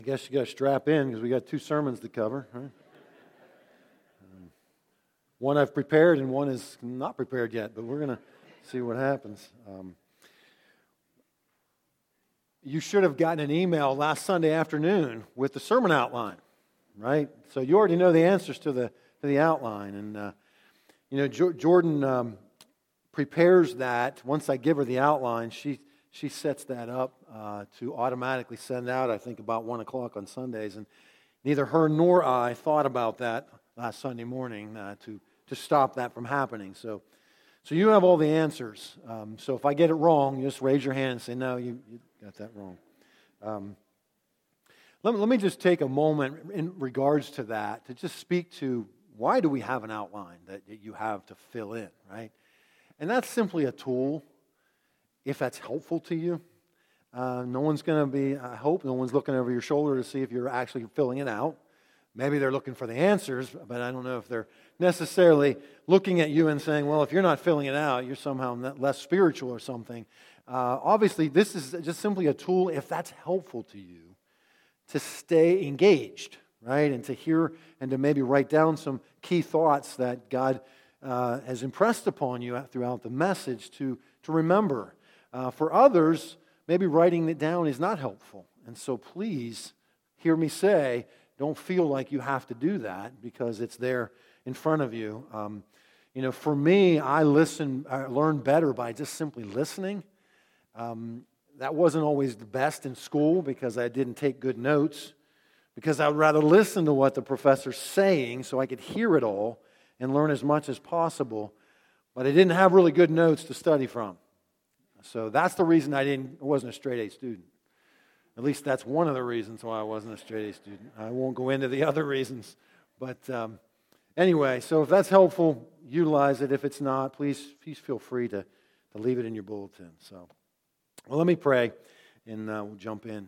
I guess you got to strap in because we got two sermons to cover. Right? One I've prepared and one is not prepared yet, but we're going to see what happens. You should have gotten an email last Sunday afternoon with the sermon outline, right? So you already know the answers to the outline. And, Jordan prepares that. Once I give her the outline, she sets that up to automatically send out, I think, about 1 o'clock on Sundays. And neither her nor I thought about that last Sunday morning to stop that from happening. So you have all the answers. So if I get it wrong, you just raise your hand and say, no, you got that wrong. Let me just take a moment in regards to that to just speak to why do we have an outline that you have to fill in, right? And that's simply a tool, if that's helpful to you. No one's going to be, I hope, no one's looking over your shoulder to see if you're actually filling it out. Maybe they're looking for the answers, but I don't know if they're necessarily looking at you and saying, well, if you're not filling it out, you're somehow less spiritual or something. Obviously, this is just simply a tool, if that's helpful to you, to stay engaged, right? And to hear and to maybe write down some key thoughts that God has impressed upon you throughout the message to remember. For others, maybe writing it down is not helpful. And so please hear me say, don't feel like you have to do that because it's there in front of you. For me, I learn better by just simply listening. That wasn't always the best in school because I didn't take good notes, because I would rather listen to what the professor's saying so I could hear it all and learn as much as possible. But I didn't have really good notes to study from. So that's the reason I wasn't a straight A student. At least that's one of the reasons why I wasn't a straight A student. I won't go into the other reasons. But anyway, so if that's helpful, utilize it. If it's not, please feel free to leave it in your bulletin. So, well, let me pray, and we'll jump in.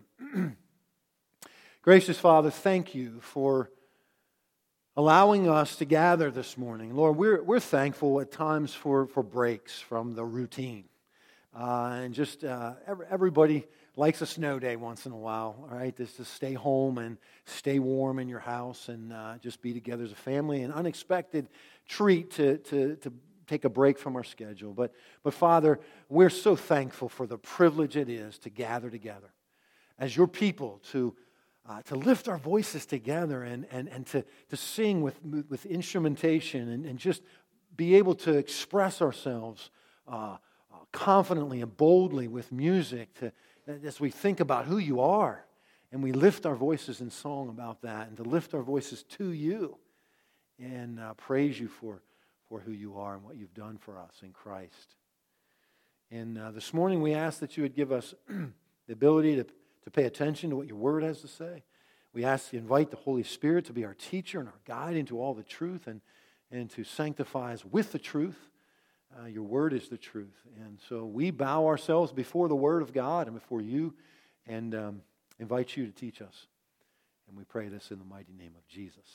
Gracious Father, thank you for allowing us to gather this morning. Lord, we're thankful at times for breaks from the routine. And just everybody likes a snow day once in a while, all right? Just to stay home and stay warm in your house and just be together as a family. An unexpected treat to take a break from our schedule. But Father, we're so thankful for the privilege it is to gather together as your people, to lift our voices together and to sing with instrumentation and just be able to express ourselves confidently and boldly with music as we think about who you are, and we lift our voices in song about that, and to lift our voices to you and praise you for who you are and what you've done for us in Christ. And this morning we ask that you would give us the ability to pay attention to what your word has to say. We ask to invite the Holy Spirit to be our teacher and our guide into all the truth and to sanctify us with the truth. Your word is the truth. And so we bow ourselves before the word of God and before you and invite you to teach us. And we pray this in the mighty name of Jesus.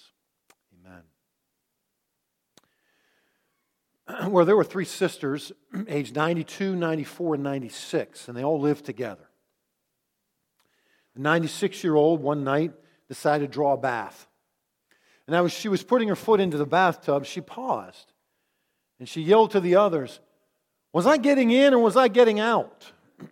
Amen. Well, there were three sisters, aged 92, 94, and 96, and they all lived together. The 96-year-old one night decided to draw a bath. And as she was putting her foot into the bathtub, she paused. And she yelled to the others, "Was I getting in or was I getting out?"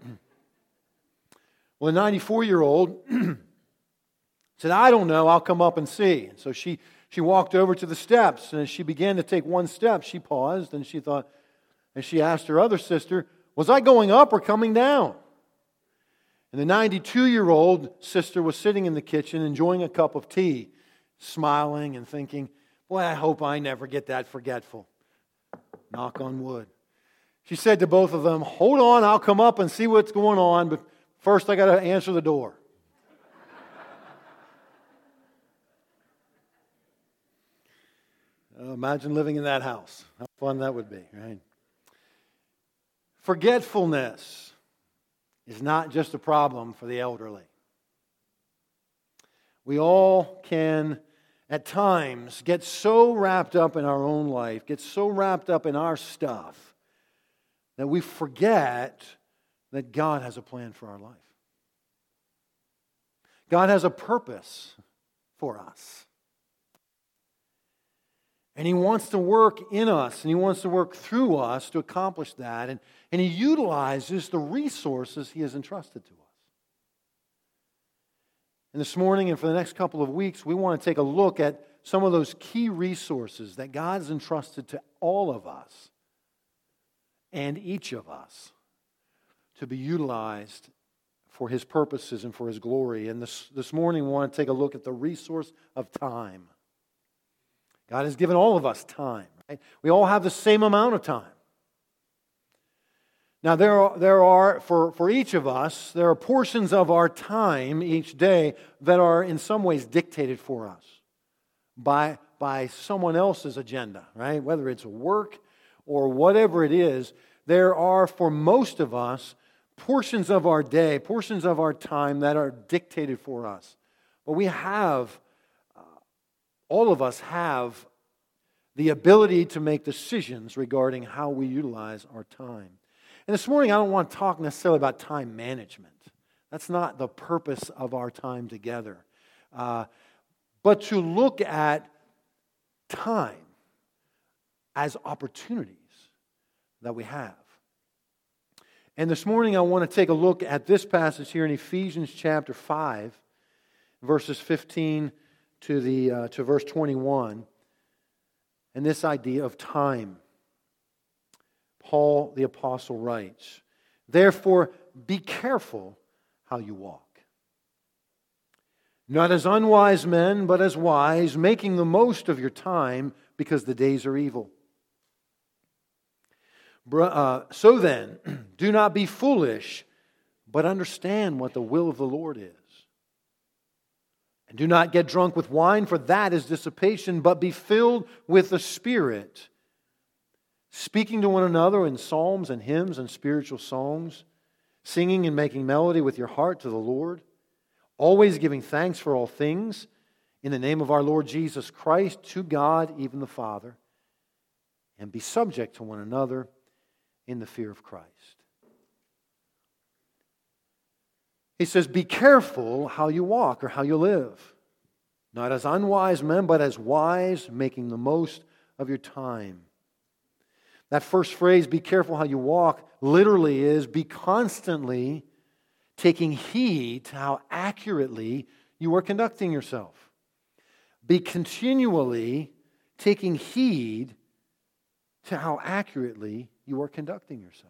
Well, the 94-year-old said, "I don't know, I'll come up and see." And so she walked over to the steps, and as she began to take one step, she paused, and she thought, and she asked her other sister, "Was I going up or coming down?" And the 92-year-old sister was sitting in the kitchen enjoying a cup of tea, smiling and thinking, "Boy, I hope I never get that forgetful. Knock on wood." She said to both of them, "Hold on, I'll come up and see what's going on, but first I got to answer the door." Imagine living in that house. How fun that would be, right? Forgetfulness is not just a problem for the elderly. We all can at times get so wrapped up in our own life, get so wrapped up in our stuff, that we forget that God has a plan for our life. God has a purpose for us. And He wants to work in us, and He wants to work through us to accomplish that. And He utilizes the resources He has entrusted to us. And this morning and for the next couple of weeks, we want to take a look at some of those key resources that God has entrusted to all of us and each of us to be utilized for His purposes and for His glory. And this morning we want to take a look at the resource of time. God has given all of us time. Right? We all have the same amount of time. Now there are for each of us, there are portions of our time each day that are in some ways dictated for us by someone else's agenda, right? Whether it's work or whatever it is, there are for most of us portions of our day, portions of our time that are dictated for us. But we have, all of us have the ability to make decisions regarding how we utilize our time. And this morning I don't want to talk necessarily about time management. That's not the purpose of our time together. But to look at time as opportunities that we have. And this morning I want to take a look at this passage here in Ephesians chapter 5, verses 15 to verse 21, and this idea of time. Paul the apostle writes, "Therefore be careful how you walk, not as unwise men, but as wise, making the most of your time, because the days are evil. So then, do not be foolish, but understand what the will of the Lord is. And do not get drunk with wine, for that is dissipation, but be filled with the Spirit, speaking to one another in psalms and hymns and spiritual songs, singing and making melody with your heart to the Lord, always giving thanks for all things in the name of our Lord Jesus Christ to God, even the Father, and be subject to one another in the fear of Christ." He says, be careful how you walk or how you live, not as unwise men, but as wise, making the most of your time. That first phrase, be careful how you walk, literally is be constantly taking heed to how accurately you are conducting yourself. Be continually taking heed to how accurately you are conducting yourself.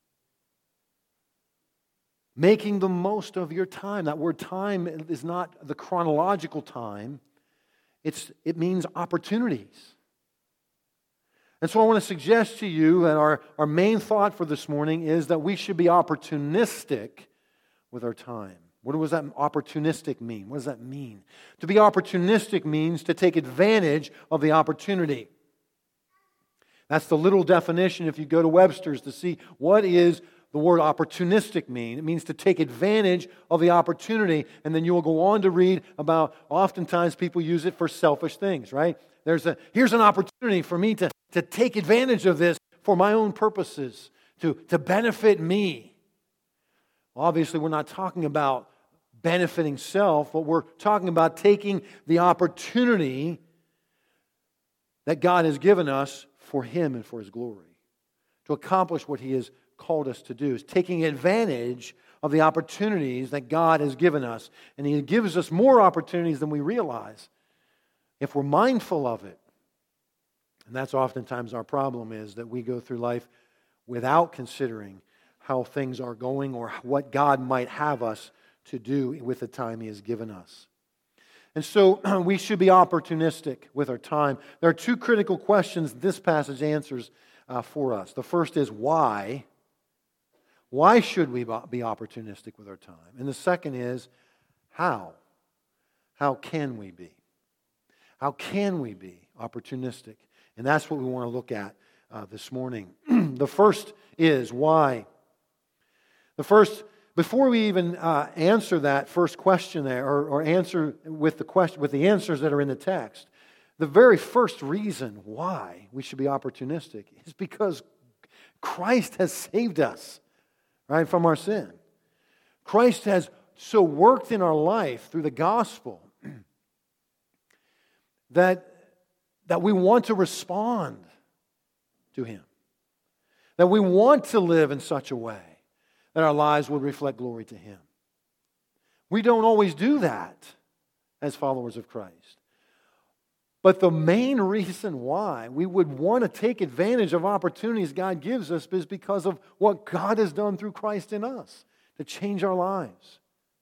Making the most of your time. That word time is not the chronological time. It means opportunities. And so I want to suggest to you that our main thought for this morning is that we should be opportunistic with our time. What does that opportunistic mean? What does that mean? To be opportunistic means to take advantage of the opportunity. That's the little definition if you go to Webster's to see what is the word opportunistic mean. It means to take advantage of the opportunity, and then you will go on to read about oftentimes people use it for selfish things, right? Here's an opportunity for me to take advantage of this for my own purposes, to benefit me. Obviously, we're not talking about benefiting self, but we're talking about taking the opportunity that God has given us for Him and for His glory, to accomplish what He has called us to do, is taking advantage of the opportunities that God has given us. And He gives us more opportunities than we realize if we're mindful of it. And that's oftentimes our problem, is that we go through life without considering how things are going or what God might have us to do with the time He has given us. And so we should be opportunistic with our time. There are two critical questions this passage answers for us. The first is why. Why should we be opportunistic with our time? And the second is how. How can we be? How can we be opportunistic? And that's what we want to look at this morning. The first is why. Before we even answer that first question there, or answer with the answers that are in the text, the very first reason why we should be opportunistic is because Christ has saved us, right, from our sin. Christ has so worked in our life through the gospel that we want to respond to Him. That we want to live in such a way that our lives would reflect glory to Him. We don't always do that as followers of Christ. But the main reason why we would want to take advantage of opportunities God gives us is because of what God has done through Christ in us to change our lives.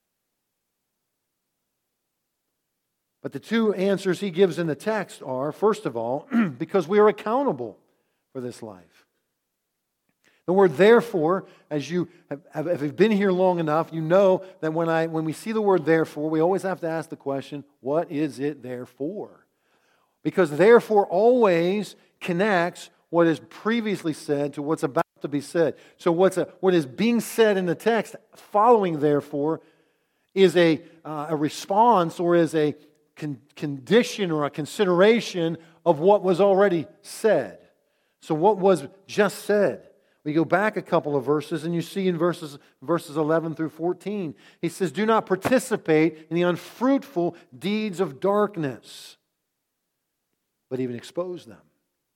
But the two answers he gives in the text are, first of all, because we are accountable for this life. The word therefore, as you if you've been here long enough, you know that when we see the word therefore, we always have to ask the question, what is it there for? Because therefore always connects what is previously said to what's about to be said. So what is being said in the text following therefore is a response or is a condition or a consideration of what was already said. So what was just said? We go back a couple of verses and you see in verses 11 through 14, he says, do not participate in the unfruitful deeds of darkness, but even expose them.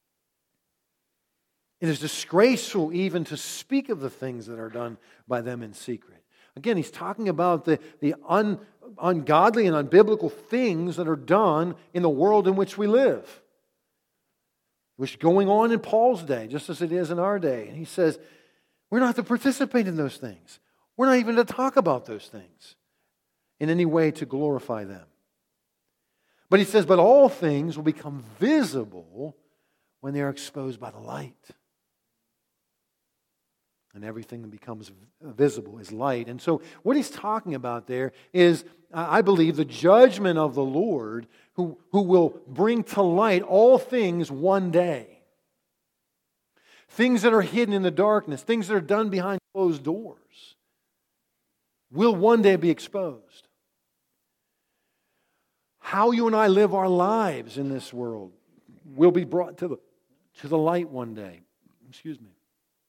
It is disgraceful even to speak of the things that are done by them in secret. Again, he's talking about the ungodly and unbiblical things that are done in the world in which we live, which is going on in Paul's day, just as it is in our day. And he says, we're not to participate in those things. We're not even to talk about those things in any way to glorify them. But he says, but all things will become visible when they are exposed by the light. And everything that becomes visible is light. And so what he's talking about there is, I believe, the judgment of the Lord who will bring to light all things one day. Things that are hidden in the darkness, things that are done behind closed doors, will one day be exposed. How you and I live our lives in this world will be brought to the light one day. Excuse me.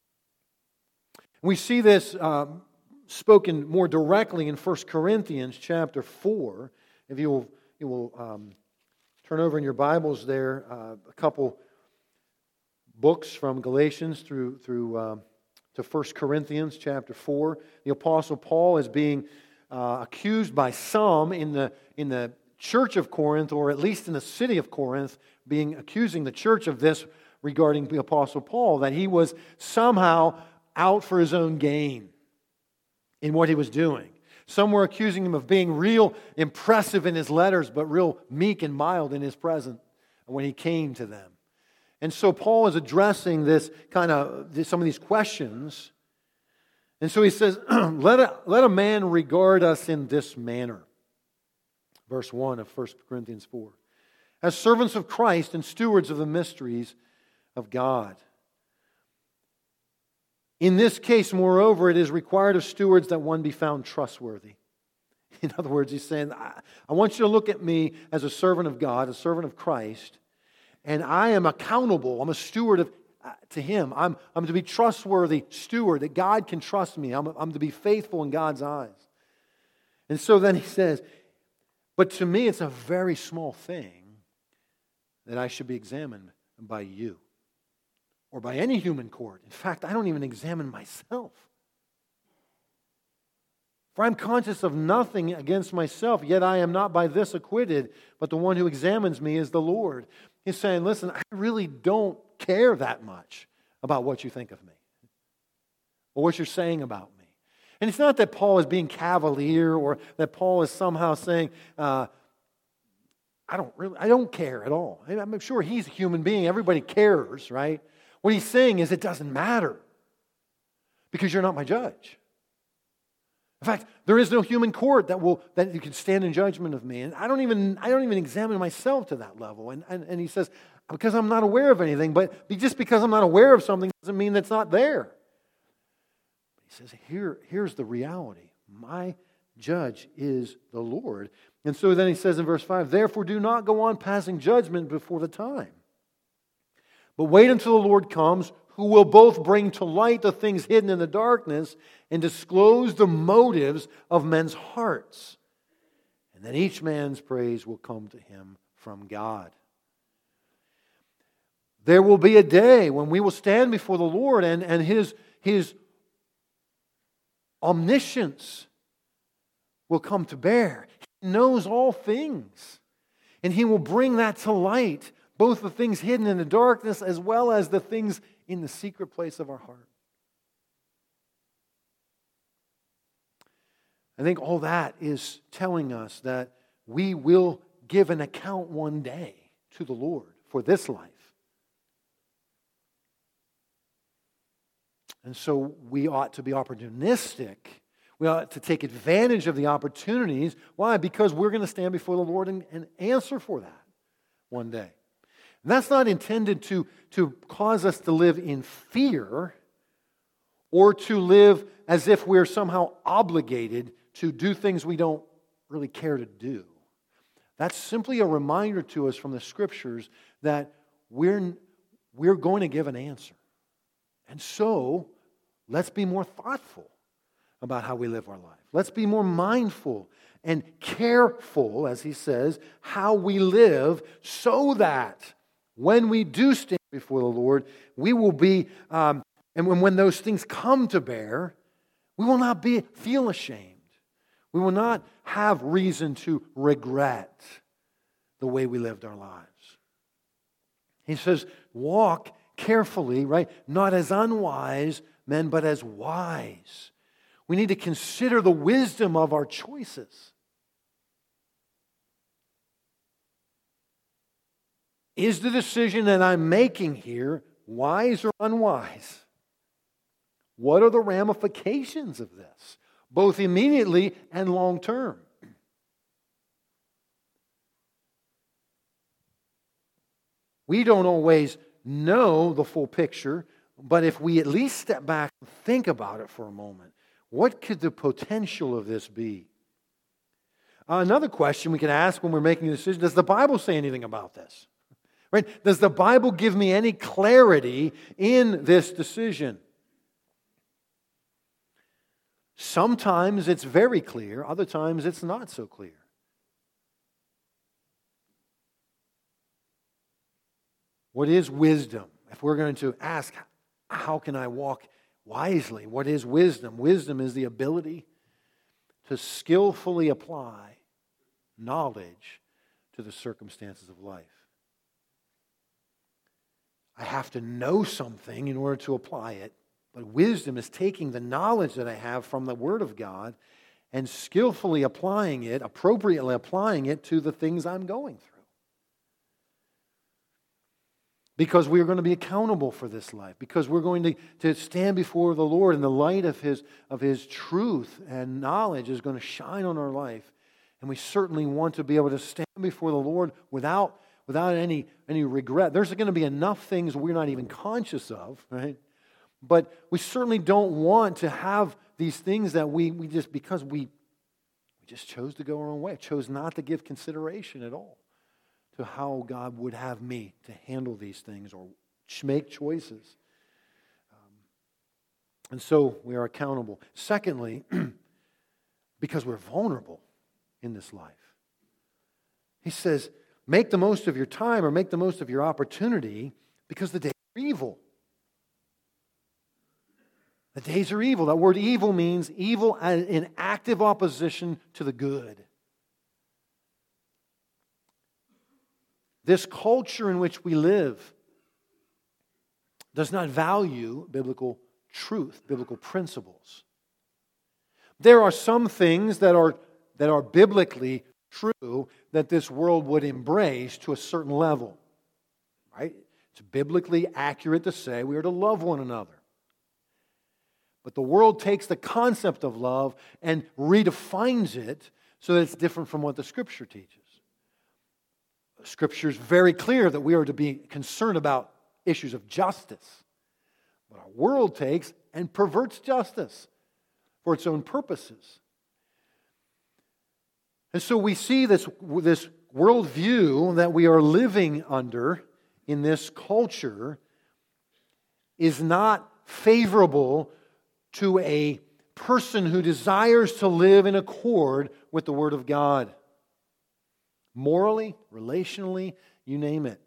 We see this spoken more directly in 1 Corinthians chapter 4. If you will turn over in your Bibles there, a couple books from Galatians through to 1 Corinthians chapter 4. The Apostle Paul is being accused by some in the church of Corinth, or at least in the city of Corinth, accusing the church of this regarding the Apostle Paul, that he was somehow out for his own gain in what he was doing. Some were accusing him of being real impressive in his letters, but real meek and mild in his presence when he came to them. And so Paul is addressing some of these questions. And so he says, let a man regard us in this manner. Verse 1 of 1 Corinthians 4. As servants of Christ and stewards of the mysteries of God. In this case, moreover, it is required of stewards that one be found trustworthy. In other words, he's saying, I want you to look at me as a servant of God, a servant of Christ, and I am accountable. I'm a steward to Him. I'm to be trustworthy steward, that God can trust me. I'm to be faithful in God's eyes. And so then he says, but to me it's a very small thing that I should be examined by you or by any human court. In fact, I don't even examine myself. For I'm conscious of nothing against myself, yet I am not by this acquitted, but the one who examines me is the Lord. He's saying, listen, I really don't care that much about what you think of me or what you're saying about me. And it's not that Paul is being cavalier or that Paul is somehow saying, I don't care at all. I'm sure he's a human being. Everybody cares, right? What he's saying is it doesn't matter because you're not my judge. In fact, there is no human court that you can stand in judgment of me. And I don't even examine myself to that level. And he says, because I'm not aware of anything, but just because I'm not aware of something doesn't mean that's not there. He says, here's the reality. My judge is the Lord. And so then he says in verse 5, therefore do not go on passing judgment before the time, but wait until the Lord comes, who will both bring to light the things hidden in the darkness and disclose the motives of men's hearts. And then each man's praise will come to him from God. There will be a day when we will stand before the Lord and His omniscience will come to bear. He knows all things. And He will bring that to light, both the things hidden in the darkness as well as the things in the secret place of our heart. I think all that is telling us that we will give an account one day to the Lord for this life. And so we ought to be opportunistic. We ought to take advantage of the opportunities. Why? Because we're going to stand before the Lord and answer for that one day. And that's not intended to cause us to live in fear or to live as if we're somehow obligated to do things we don't really care to do. That's simply a reminder to us from the Scriptures that we're going to give an answer. And so, let's be more thoughtful about how we live our life. Let's be more mindful and careful, as he says, how we live so that when we do stand before the Lord, we will be, and when those things come to bear, we will not feel ashamed. We will not have reason to regret the way we lived our lives. He says, walk carefully, right? Not as unwise men, but as wise. We need to consider the wisdom of our choices. Is the decision that I'm making here wise or unwise? What are the ramifications of this, both immediately and long term? We don't always know the full picture, but if we at least step back and think about it for a moment, what could the potential of this be? Another question we can ask when we're making a decision, does the Bible say anything about this? Right? Does the Bible give me any clarity in this decision? Sometimes it's very clear, other times it's not so clear. What is wisdom? If we're going to ask, how can I walk wisely? What is wisdom? Wisdom is the ability to skillfully apply knowledge to the circumstances of life. I have to know something in order to apply it, but wisdom is taking the knowledge that I have from the Word of God and skillfully applying it, appropriately applying it to the things I'm going through. Because we are going to be accountable for this life. Because we're going to stand before the Lord and the light of His truth and knowledge is going to shine on our life. And we certainly want to be able to stand before the Lord without any regret. There's going to be enough things we're not even conscious of, right? But we certainly don't want to have these things that we just, because we just chose to go our own way, chose not to give consideration at all to how God would have me to handle these things or make choices. And so we are accountable. Secondly, because we're vulnerable in this life. He says, make the most of your time or make the most of your opportunity because the days are evil. The days are evil. That word evil means evil in active opposition to the good. This culture in which we live does not value biblical truth, biblical principles. There are some things that are biblically true that this world would embrace to a certain level. Right? It's biblically accurate to say we are to love one another. But the world takes the concept of love and redefines it so that it's different from what the Scripture teaches. Scripture is very clear that we are to be concerned about issues of justice. But our world takes and perverts justice for its own purposes. And so we see this worldview that we are living under in this culture is not favorable to a person who desires to live in accord with the Word of God. Morally, relationally, you name it.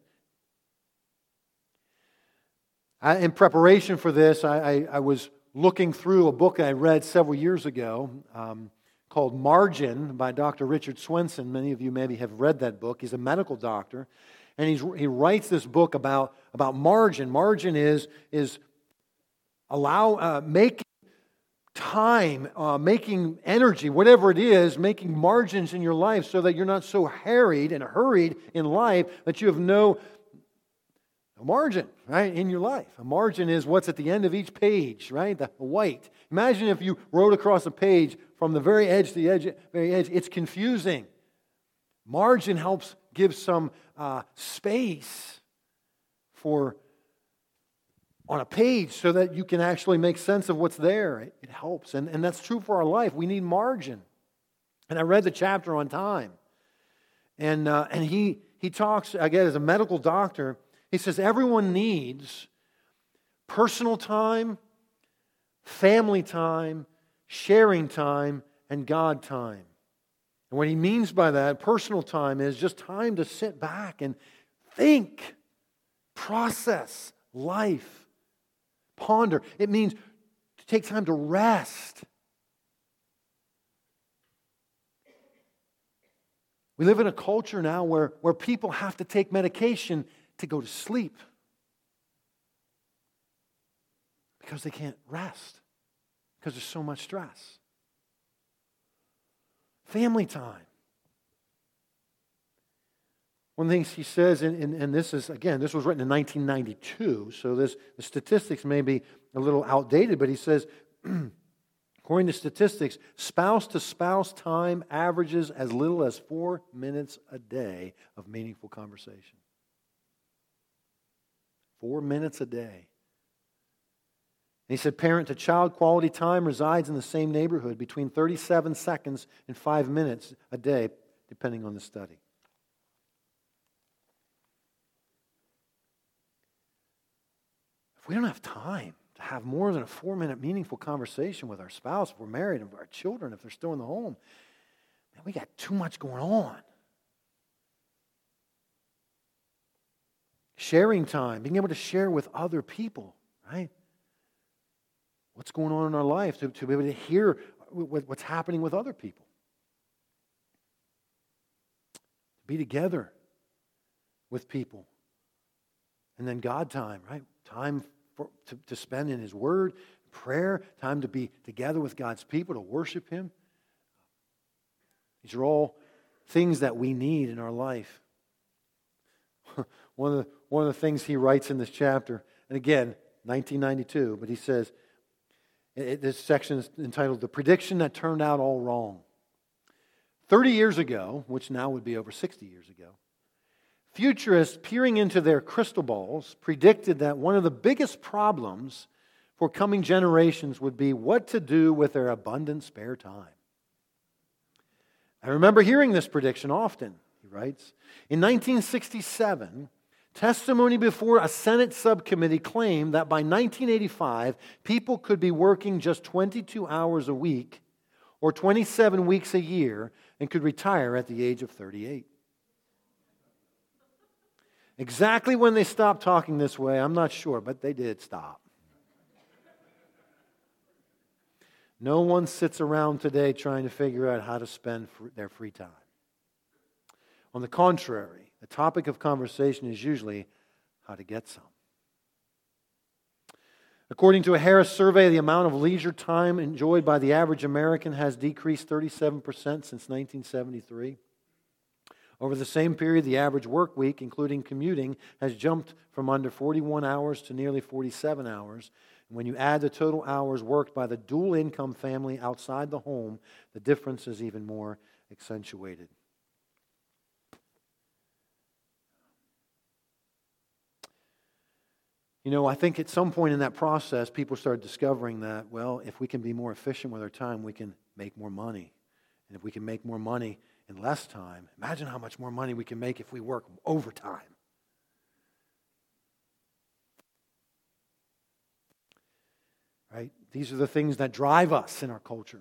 In preparation for this, I was looking through a book I read several years ago called Margin by Dr. Richard Swenson. Many of you maybe have read that book. He's a medical doctor, and he writes this book about margin. Margin is making time, making energy, whatever it is, making margins in your life so that you're not so harried and hurried in life that you have no margin, right, in your life. A margin is what's at the end of each page, right? The white. Imagine if you wrote across a page from the very edge to the very edge. It's confusing. Margin helps give some space on a page so that you can actually make sense of what's there. It helps. And that's true for our life. We need margin. And I read the chapter on time. And he talks, again, as a medical doctor, he says everyone needs personal time, family time, sharing time, and God time. And what he means by that, personal time, is just time to sit back and think, process life, ponder. It means to take time to rest. We live in a culture now where people have to take medication to go to sleep because they can't rest because there's so much stress. Family time. One of the things he says, and this is, again, this was written in 1992, so the statistics may be a little outdated, but he says, according to statistics, spouse-to-spouse time averages as little as 4 minutes a day of meaningful conversation. 4 minutes a day. And he said parent-to-child quality time resides in the same neighborhood between 37 seconds and 5 minutes a day, depending on the study. If we don't have time to have more than a 4-minute meaningful conversation with our spouse, if we're married, and our children, if they're still in the home, man, we got too much going on. Sharing time, being able to share with other people, right? What's going on in our life, to be able to hear what's happening with other people. Be together with people. And then God time, right? Time to spend in His Word, prayer, time to be together with God's people, to worship Him. These are all things that we need in our life. One of the things he writes in this chapter, and again, 1992, but he says, this section is entitled, "The Prediction That Turned Out All Wrong." 30 years ago, which now would be over 60 years ago, futurists peering into their crystal balls predicted that one of the biggest problems for coming generations would be what to do with their abundant spare time. I remember hearing this prediction often, he writes. In 1967, testimony before a Senate subcommittee claimed that by 1985, people could be working just 22 hours a week or 27 weeks a year and could retire at the age of 38. Exactly when they stopped talking this way, I'm not sure, but they did stop. No one sits around today trying to figure out how to spend their free time. On the contrary, the topic of conversation is usually how to get some. According to a Harris survey, the amount of leisure time enjoyed by the average American has decreased 37% since 1973. Over the same period, the average work week, including commuting, has jumped from under 41 hours to nearly 47 hours. And when you add the total hours worked by the dual-income family outside the home, the difference is even more accentuated. You know, I think at some point in that process, people started discovering that, well, if we can be more efficient with our time, we can make more money. And if we can make more money in less time, imagine how much more money we can make if we work overtime. right? These are the things that drive us in our culture.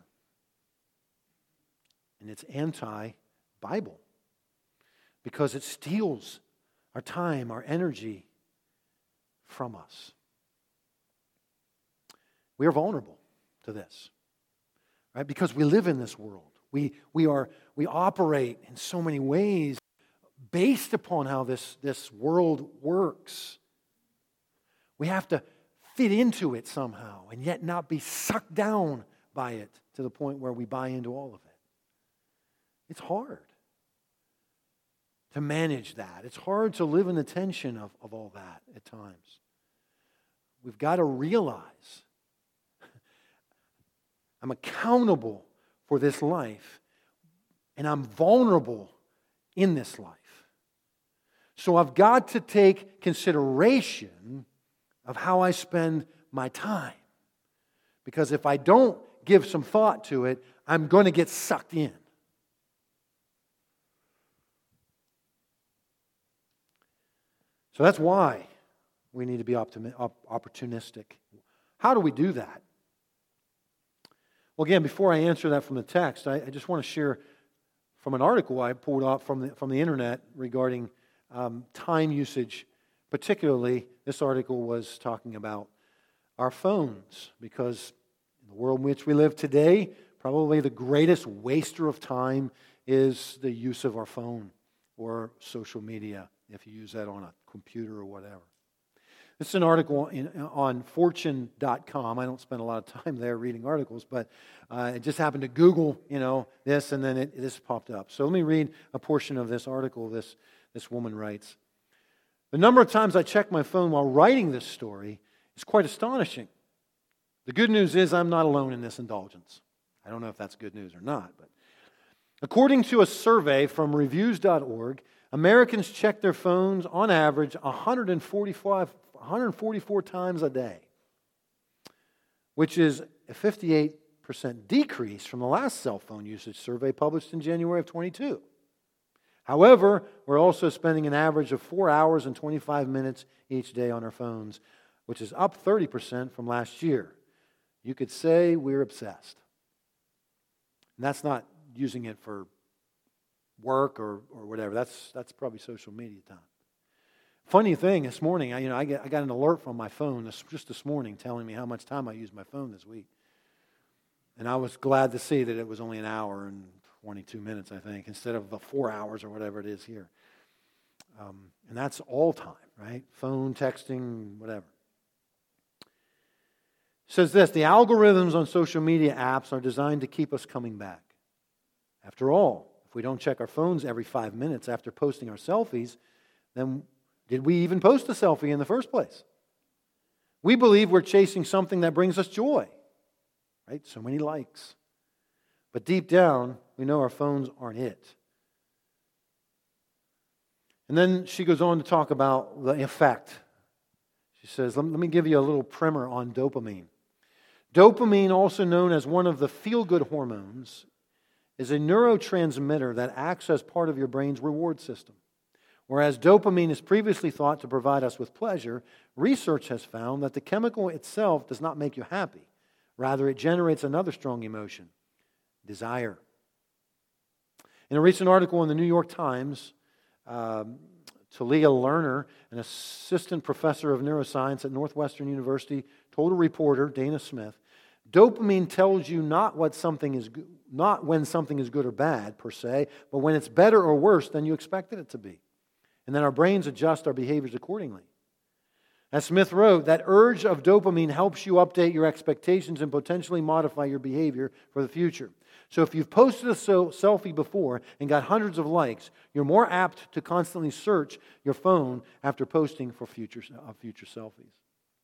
And it's anti-Bible because it steals our time, our energy from us. We are vulnerable to this, right? Because we live in this world. We operate in so many ways based upon how this world works. We have to fit into it somehow and yet not be sucked down by it to the point where we buy into all of it. It's hard to manage that. It's hard to live in the tension of all that at times. We've got to realize I'm accountable for this life, and I'm vulnerable in this life. So I've got to take consideration of how I spend my time. Because if I don't give some thought to it, I'm going to get sucked in. So that's why we need to be opportunistic. How do we do that? Well, again, before I answer that from the text, I just want to share from an article I pulled up from the internet regarding time usage. Particularly, this article was talking about our phones, because in the world in which we live today, probably the greatest waster of time is the use of our phone or social media, if you use that on a computer or whatever. This is an article on Fortune.com. I don't spend a lot of time there reading articles, but I just happened to Google, this, and then this popped up. So let me read a portion of this article. This woman writes, "The number of times I check my phone while writing this story is quite astonishing. The good news is I'm not alone in this indulgence." I don't know if that's good news or not, but according to a survey from reviews.org, Americans check their phones on average 144 times a day, which is a 58% decrease from the last cell phone usage survey published in January of 22. However, we're also spending an average of 4 hours and 25 minutes each day on our phones, which is up 30% from last year. You could say we're obsessed. And that's not using it for work or whatever. That's probably social media time. Funny thing, this morning, I got an alert from my phone just this morning telling me how much time I used my phone this week. And I was glad to see that it was only an hour and 22 minutes, I think, instead of the 4 hours or whatever it is here. And that's all time, right? Phone, texting, whatever. It says this: the algorithms on social media apps are designed to keep us coming back. After all, if we don't check our phones every 5 minutes after posting our selfies, then did we even post a selfie in the first place? We believe we're chasing something that brings us joy, right? So many likes. But deep down, we know our phones aren't it. And then she goes on to talk about the effect. She says, let me give you a little primer on dopamine. Dopamine, also known as one of the feel-good hormones, is a neurotransmitter that acts as part of your brain's reward system. Whereas dopamine is previously thought to provide us with pleasure, research has found that the chemical itself does not make you happy. Rather, it generates another strong emotion: desire. In a recent article in the New York Times, Talia Lerner, an assistant professor of neuroscience at Northwestern University, told a reporter, Dana Smith, dopamine tells you not when something is good or bad, per se, but when it's better or worse than you expected it to be. And then our brains adjust our behaviors accordingly. As Smith wrote, that urge of dopamine helps you update your expectations and potentially modify your behavior for the future. So if you've posted a selfie before and got hundreds of likes, you're more apt to constantly search your phone after posting for future selfies.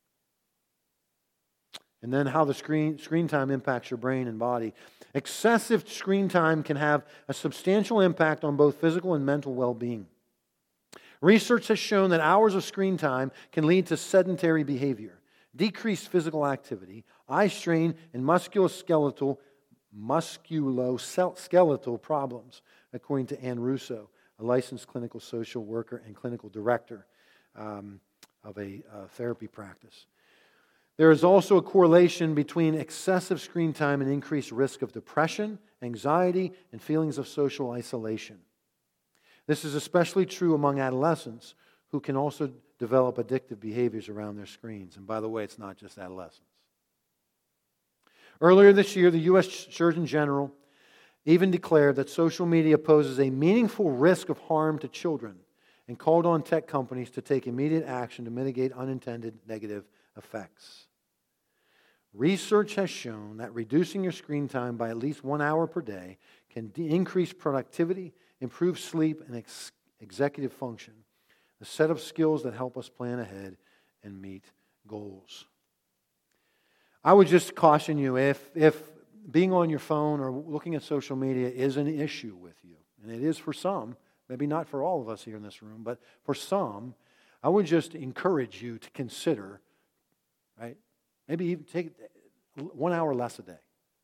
And then how the screen time impacts your brain and body. Excessive screen time can have a substantial impact on both physical and mental well-being. Research has shown that hours of screen time can lead to sedentary behavior, decreased physical activity, eye strain, and musculoskeletal problems, according to Ann Russo, a licensed clinical social worker and clinical director of a therapy practice. There is also a correlation between excessive screen time and increased risk of depression, anxiety, and feelings of social isolation. This is especially true among adolescents who can also develop addictive behaviors around their screens. And by the way, it's not just adolescents. Earlier this year, the U.S. Surgeon General even declared that social media poses a meaningful risk of harm to children and called on tech companies to take immediate action to mitigate unintended negative effects. Research has shown that reducing your screen time by at least 1 hour per day can increase productivity, improve sleep, and executive function, a set of skills that help us plan ahead and meet goals. I would just caution you, if being on your phone or looking at social media is an issue with you, and it is for some, maybe not for all of us here in this room, but for some, I would just encourage you to consider, right? Maybe even take 1 hour less a day and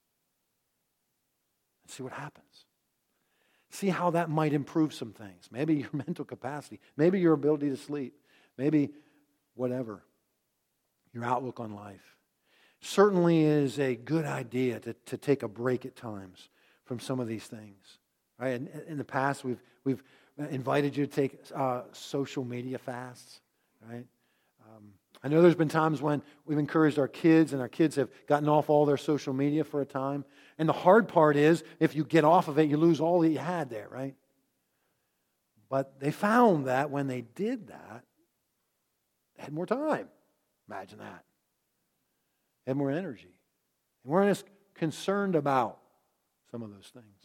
see what happens. See how that might improve some things. Maybe your mental capacity, maybe your ability to sleep, maybe whatever, your outlook on life. Certainly is a good idea to take a break at times from some of these things. Right? And in the past, we've invited you to take social media fasts. Right? I know there's been times when we've encouraged our kids, and our kids have gotten off all their social media for a time. And the hard part is, if you get off of it, you lose all that you had there, right? But they found that when they did that, they had more time. Imagine that. They had more energy. They weren't as concerned about some of those things.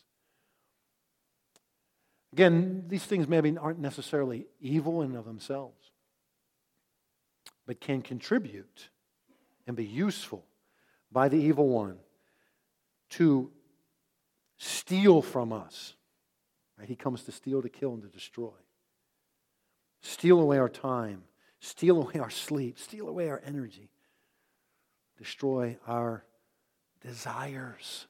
Again, these things maybe aren't necessarily evil in and of themselves, but can contribute and be useful by the evil one to steal from us. Right? He comes to steal, to kill, and to destroy. Steal away our time. Steal away our sleep. Steal away our energy. Destroy our desires.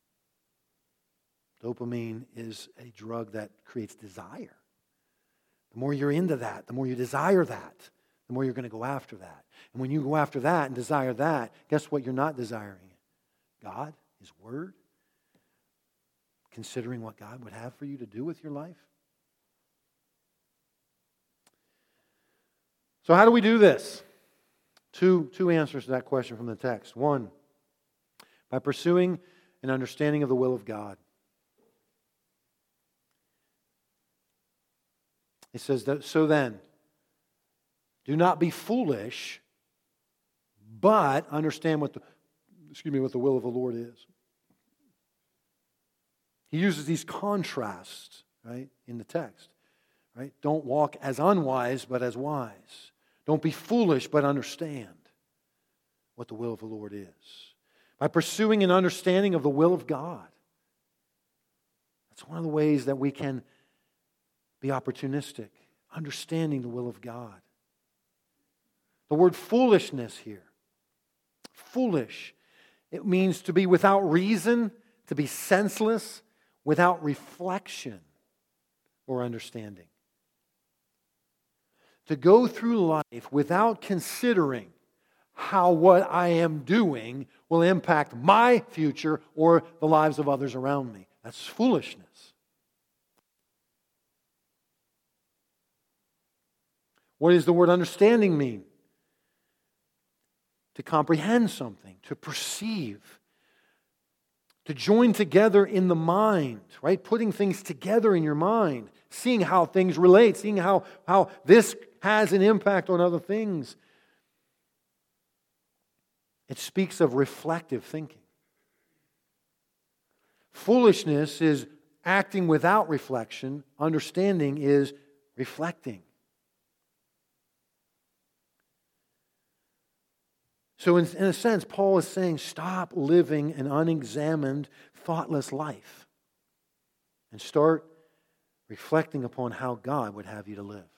Dopamine is a drug that creates desire. The more you're into that, the more you desire that, the more you're going to go after that. And when you go after that and desire that, guess what you're not desiring? God, His Word, considering what God would have for you to do with your life. So how do we do this? Two answers to that question from the text. One, by pursuing an understanding of the will of God. It says that, so then, do not be foolish, but understand what the will of the Lord is. He uses these contrasts, right, in the text. Right? Don't walk as unwise, but as wise. Don't be foolish, but understand what the will of the Lord is. By pursuing an understanding of the will of God. That's one of the ways that we can be opportunistic, understanding the will of God. The word foolishness here, foolish, it means to be without reason, to be senseless, without reflection or understanding. To go through life without considering how what I am doing will impact my future or the lives of others around me. That's foolishness. What does the word understanding mean? To comprehend something, to perceive, to join together in the mind, right? Putting things together in your mind, seeing how things relate, seeing how this has an impact on other things. It speaks of reflective thinking. Foolishness is acting without reflection. Understanding is reflecting. So in a sense, Paul is saying, stop living an unexamined, thoughtless life and start reflecting upon how God would have you to live.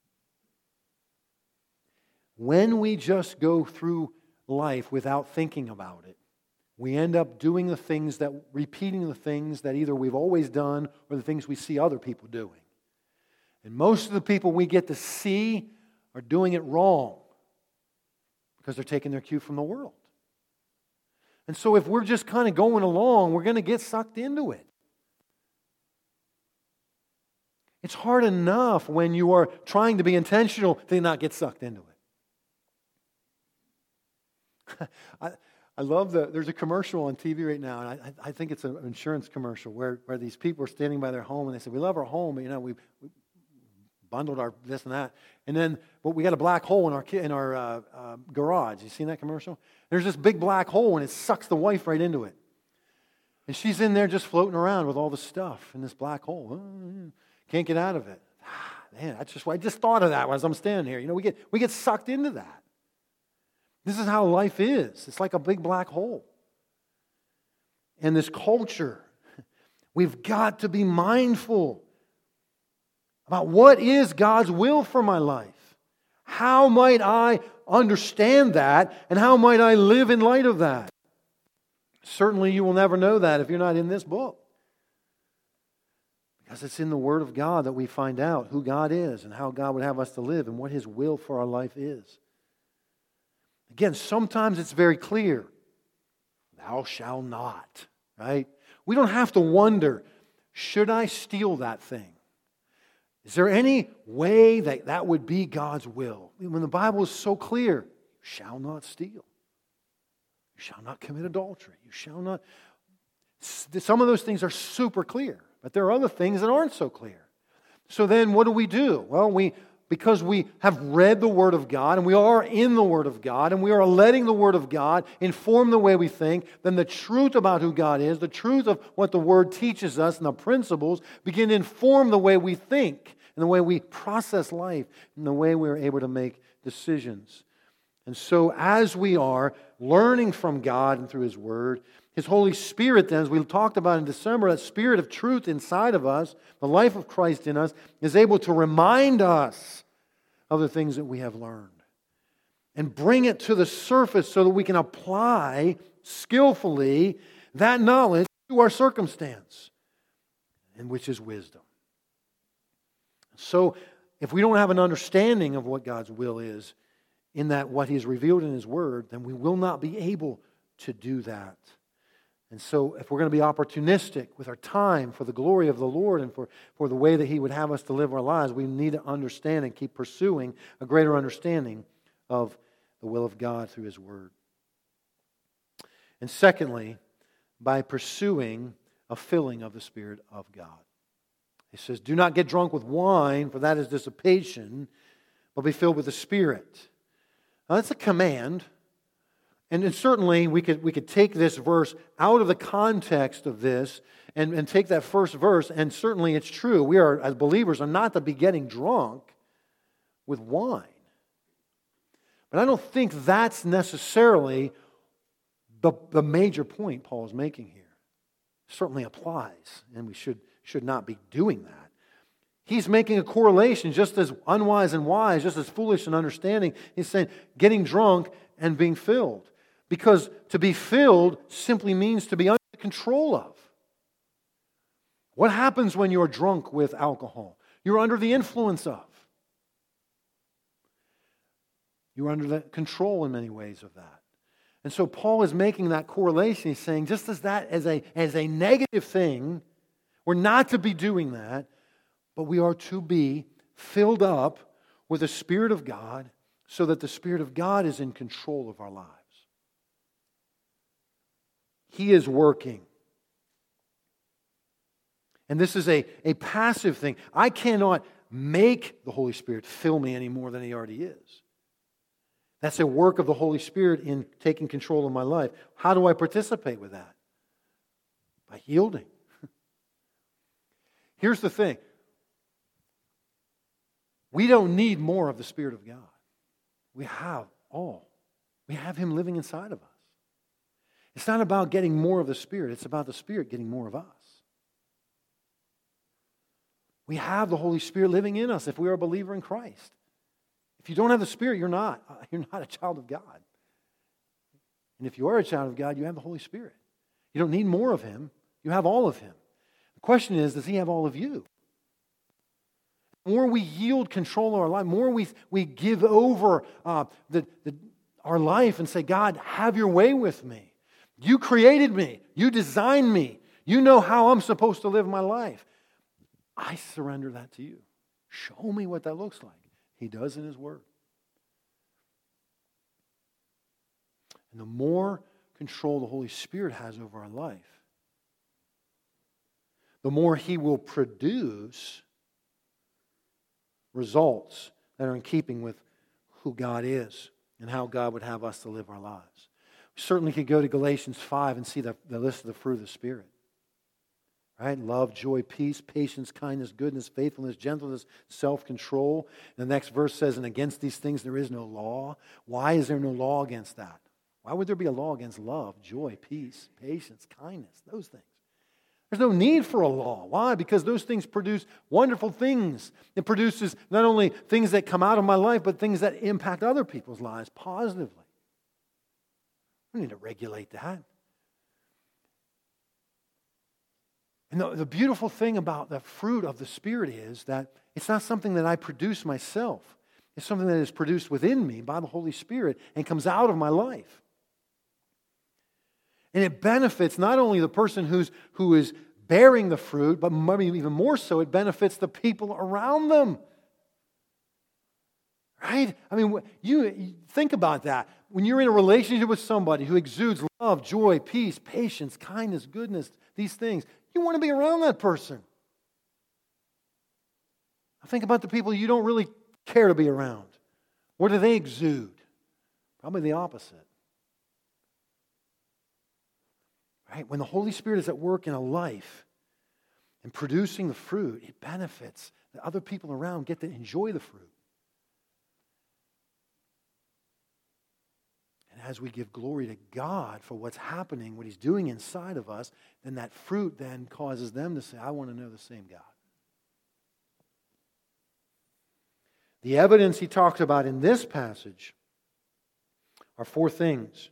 When we just go through life without thinking about it, we end up doing the things repeating the things that either we've always done or the things we see other people doing. And most of the people we get to see are doing it wrong. because they're taking their cue from the world. And so if we're just kind of going along, we're going to get sucked into it. It's hard enough when you are trying to be intentional to not get sucked into it. I love there's a commercial on TV right now, and I think it's an insurance commercial where these people are standing by their home and they say, we love our home, but, we bundled our this and that, but we got a black hole in our garage. You seen that commercial? There's this big black hole and it sucks the wife right into it. And she's in there just floating around with all the stuff in this black hole. Can't get out of it. Man, I just thought of that as I'm standing here. We get sucked into that. This is how life is. It's like a big black hole. And this culture, we've got to be mindful about what is God's will for my life. How might I understand that, and how might I live in light of that? Certainly you will never know that if you're not in this book. Because it's in the Word of God that we find out who God is and how God would have us to live and what His will for our life is. Again, sometimes it's very clear. Thou shalt not, right? We don't have to wonder, should I steal that thing? Is there any way that would be God's will? When the Bible is so clear, you shall not steal. You shall not commit adultery. You shall not... Some of those things are super clear, but there are other things that aren't so clear. So then what do? Well, because we have read the Word of God, and we are in the Word of God, and we are letting the Word of God inform the way we think, then the truth about who God is, the truth of what the Word teaches us, and the principles begin to inform the way we think, and the way we process life, and the way we're able to make decisions. And so as we are learning from God and through His Word, His Holy Spirit then, as we talked about in December, that Spirit of truth inside of us, the life of Christ in us, is able to remind us of the things that we have learned and bring it to the surface so that we can apply skillfully that knowledge to our circumstance, and which is wisdom. So if we don't have an understanding of what God's will is in that what He has revealed in His Word, then we will not be able to do that. And so if we're going to be opportunistic with our time for the glory of the Lord and for the way that He would have us to live our lives, we need to understand and keep pursuing a greater understanding of the will of God through His Word. And secondly, by pursuing a filling of the Spirit of God. He says, do not get drunk with wine, for that is dissipation, but be filled with the Spirit. Now that's a command. And certainly we could take this verse out of the context of this and take that first verse, and certainly it's true. We are, as believers, are not to be getting drunk with wine. But I don't think that's necessarily the major point Paul is making here. It certainly applies, and we should not be doing that. He's making a correlation, just as unwise and wise, just as foolish and understanding. He's saying getting drunk and being filled. Because to be filled simply means to be under control of. What happens when you're drunk with alcohol? You're under the influence of. You're under the control in many ways of that. And so Paul is making that correlation. He's saying just as that as a negative thing, we're not to be doing that, but we are to be filled up with the Spirit of God so that the Spirit of God is in control of our lives. He is working. And this is a passive thing. I cannot make the Holy Spirit fill me any more than He already is. That's a work of the Holy Spirit in taking control of my life. How do I participate with that? By yielding. Here's the thing. We don't need more of the Spirit of God. We have all. We have Him living inside of us. It's not about getting more of the Spirit. It's about the Spirit getting more of us. We have the Holy Spirit living in us if we are a believer in Christ. If you don't have the Spirit, you're not a child of God. And if you are a child of God, you have the Holy Spirit. You don't need more of Him. You have all of Him. The question is, does He have all of you? The more we yield control of our life, the more we give over our life and say, God, have your way with me. You created me. You designed me. You know how I'm supposed to live my life. I surrender that to you. Show me what that looks like. He does in His Word. And the more control the Holy Spirit has over our life, the more He will produce results that are in keeping with who God is and how God would have us to live our lives. We certainly could go to Galatians 5 and see the list of the fruit of the Spirit. Right? Love, joy, peace, patience, kindness, goodness, faithfulness, gentleness, self-control. And the next verse says, and against these things there is no law. Why is there no law against that? Why would there be a law against love, joy, peace, patience, kindness, those things? There's no need for a law. Why? Because those things produce wonderful things. It produces not only things that come out of my life, but things that impact other people's lives positively. We need to regulate that. And the beautiful thing about the fruit of the Spirit is that it's not something that I produce myself. It's something that is produced within me by the Holy Spirit and comes out of my life. And it benefits not only the person who is bearing the fruit, but maybe even more so, it benefits the people around them. Right? I mean, you think about that. When you're in a relationship with somebody who exudes love, joy, peace, patience, kindness, goodness, these things, you want to be around that person. I think about the people you don't really care to be around. What do they exude? Probably the opposite. Right? When the Holy Spirit is at work in a life and producing the fruit, it benefits the other people around get to enjoy the fruit. And as we give glory to God for what's happening, what He's doing inside of us, then that fruit then causes them to say, I want to know the same God. The evidence he talks about in this passage are four things.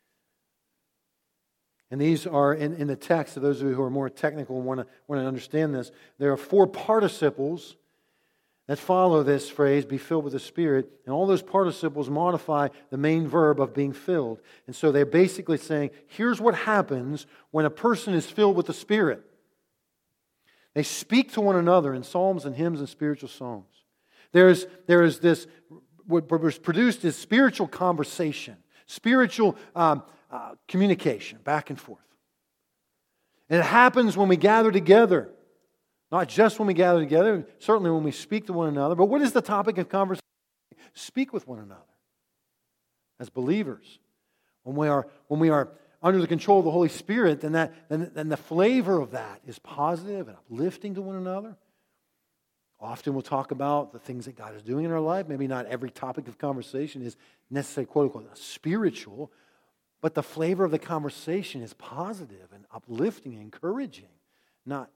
And these are in the text, to those of you who are more technical and want to understand this, there are four participles that follow this phrase, be filled with the Spirit. And all those participles modify the main verb of being filled. And so they're basically saying, here's what happens when a person is filled with the Spirit. They speak to one another in psalms and hymns and spiritual songs. There is this, what was produced is spiritual conversation, spiritual communication, back and forth. And it happens when we gather together. Not just when we gather together, certainly when we speak to one another. But what is the topic of conversation? Speak with one another as believers. When we are under the control of the Holy Spirit, then the flavor of that is positive and uplifting to one another. Often we'll talk about the things that God is doing in our life. Maybe not every topic of conversation is necessarily, quote unquote, spiritual, but the flavor of the conversation is positive and uplifting and encouraging, not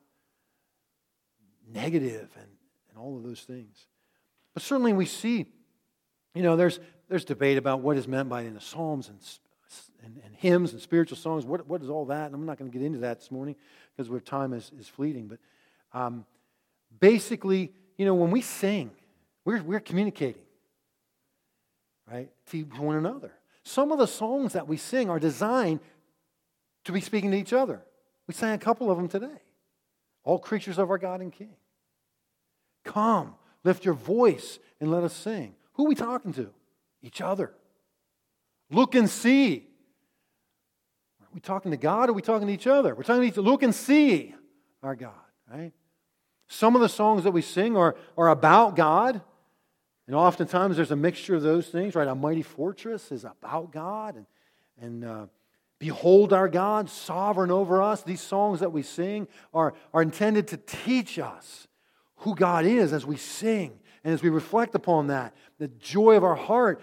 negative and all of those things. But certainly we see, there's debate about what is meant by in the Psalms and hymns and spiritual songs. What is all that? And I'm not going to get into that this morning because our time is fleeting. But basically, when we sing, we're communicating, right, to one another. Some of the songs that we sing are designed to be speaking to each other. We sang a couple of them today. All creatures of our God and King. Come, lift your voice and let us sing. Who are we talking to? Each other. Look and see. Are we talking to God or are we talking to each other? We're talking to each other. Look and see our God, right? Some of the songs that we sing are about God. And oftentimes there's a mixture of those things, right? A Mighty Fortress is about God. And Behold our God, sovereign over us. These songs that we sing are intended to teach us who God is as we sing. And as we reflect upon that, the joy of our heart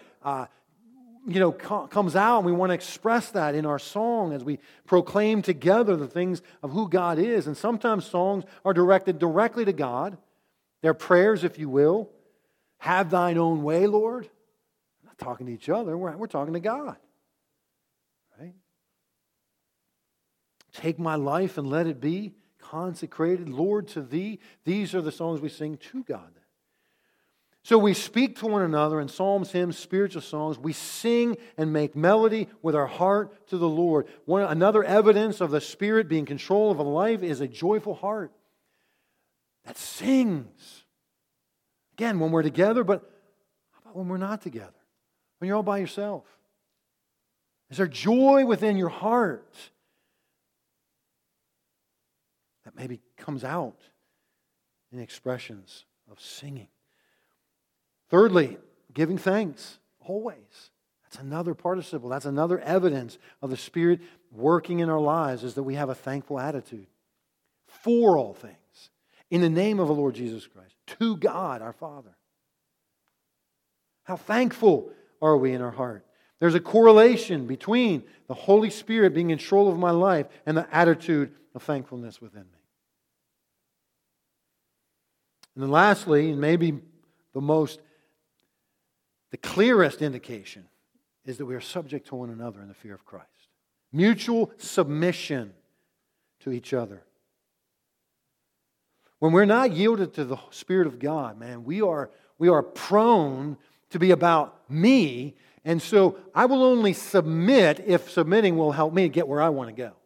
comes out, and we want to express that in our song as we proclaim together the things of who God is. And sometimes songs are directed directly to God. They're prayers, if you will. Have thine own way, Lord. We're not talking to each other. We're talking to God. Right? Take my life and let it be consecrated, Lord, to Thee. These are the songs we sing to God. So we speak to one another in psalms, hymns, spiritual songs. We sing and make melody with our heart to the Lord. Another evidence of the Spirit being in control of a life is a joyful heart that sings. Again, when we're together, but how about when we're not together? When you're all by yourself? Is there joy within your heart that maybe comes out in expressions of singing? Thirdly, giving thanks always. That's another participle. That's another evidence of the Spirit working in our lives, is that we have a thankful attitude for all things in the name of the Lord Jesus Christ, to God our Father. How thankful are we in our heart? There's a correlation between the Holy Spirit being in control of my life and the attitude of thankfulness within me. And then lastly, and maybe the clearest indication, is that we are subject to one another in the fear of Christ. Mutual submission to each other. When we're not yielded to the Spirit of God, man, we are prone to be about me, and so I will only submit if submitting will help me get where I want to go.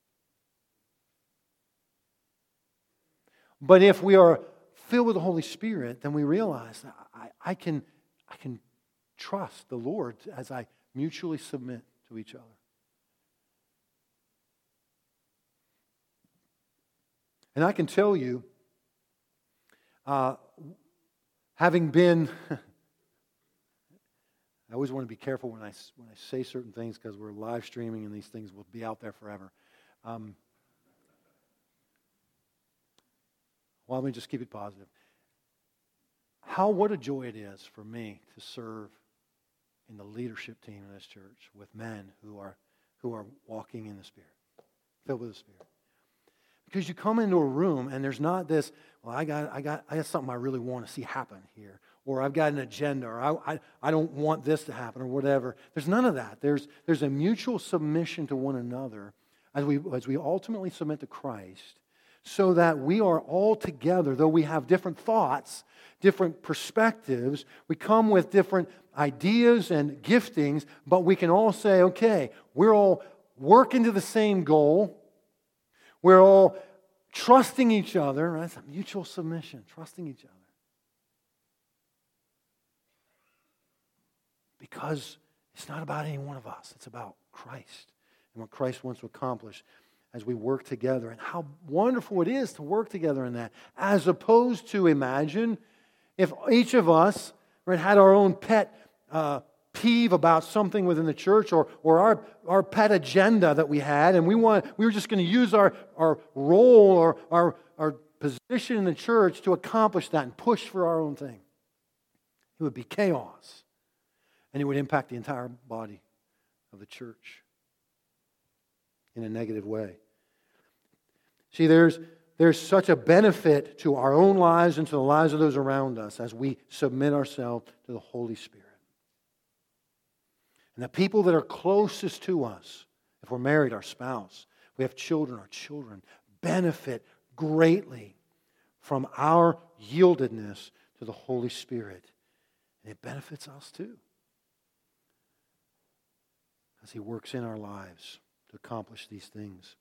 But if we are filled with the Holy Spirit, then we realize that I can trust the Lord as I mutually submit to each other. And I can tell you, having been, I always want to be careful when I say certain things because we're live streaming and these things will be out there forever. Well, let me just keep it positive. What a joy it is for me to serve in the leadership team of this church with men who are walking in the Spirit, filled with the Spirit. Because you come into a room and there's not this, well, I got something I really want to see happen here, or I've got an agenda, or I don't want this to happen, or whatever. There's none of that. There's a mutual submission to one another as we ultimately submit to Christ, so that we are all together, though we have different thoughts, different perspectives, we come with different ideas and giftings, but we can all say, okay, we're all working to the same goal. We're all trusting each other. Right? It's a mutual submission, trusting each other. Because it's not about any one of us. It's about Christ and what Christ wants to accomplish as we work together. And how wonderful it is to work together in that. As opposed to, imagine if each of us had our own pet peeve about something within the church, or our pet agenda that we had, and we were just going to use our role or our position in the church to accomplish that and push for our own thing. It would be chaos, and it would impact the entire body of the church in a negative way. See, there's such a benefit to our own lives and to the lives of those around us as we submit ourselves to the Holy Spirit. And the people that are closest to us, if we're married, our spouse, we have children, our children, benefit greatly from our yieldedness to the Holy Spirit. And it benefits us too, as He works in our lives to accomplish these things.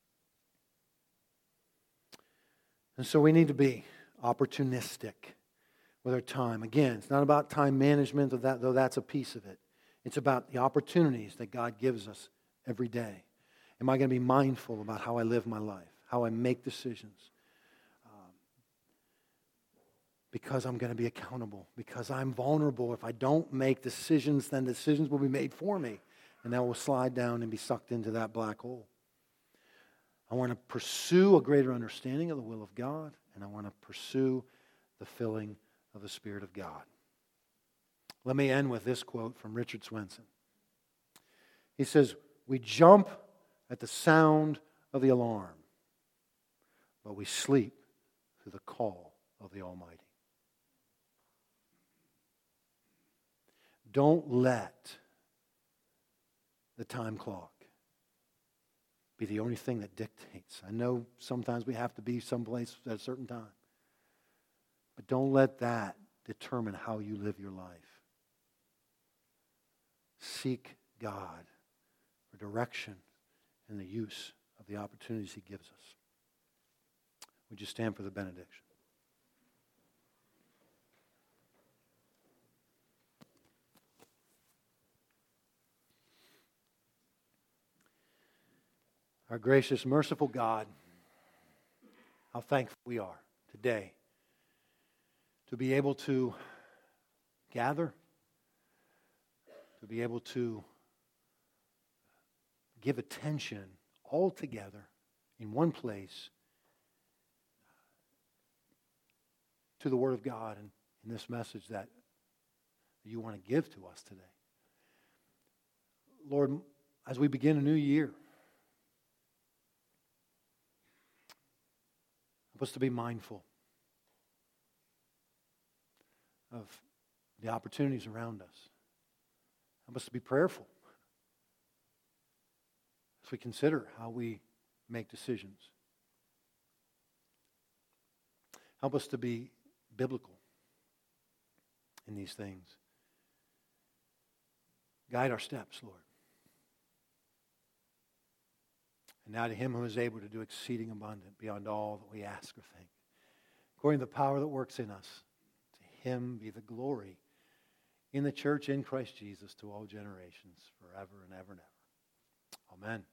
And so we need to be opportunistic with our time. Again, it's not about time management, though that's a piece of it. It's about the opportunities that God gives us every day. Am I going to be mindful about how I live my life, how I make decisions? Because I'm going to be accountable, because I'm vulnerable. If I don't make decisions, then decisions will be made for me, and that will slide down and be sucked into that black hole. I want to pursue a greater understanding of the will of God, and I want to pursue the filling of the Spirit of God. Let me end with this quote from Richard Swenson. He says, "We jump at the sound of the alarm, but we sleep through the call of the Almighty." Don't let the time clock be the only thing that dictates. I know sometimes we have to be someplace at a certain time, but don't let that determine how you live your life. Seek God for direction in the use of the opportunities He gives us. Would you stand for the benediction? Our gracious, merciful God, how thankful we are today to be able to gather, to be able to give attention all together in one place to the Word of God and in this message that you want to give to us today. Lord, as we begin a new year, help us to be mindful of the opportunities around us. Help us to be prayerful as we consider how we make decisions. Help us to be biblical in these things. Guide our steps, Lord. And now to Him who is able to do exceeding abundant beyond all that we ask or think, according to the power that works in us, to Him be the glory in the church in Christ Jesus to all generations, forever and ever and ever. Amen.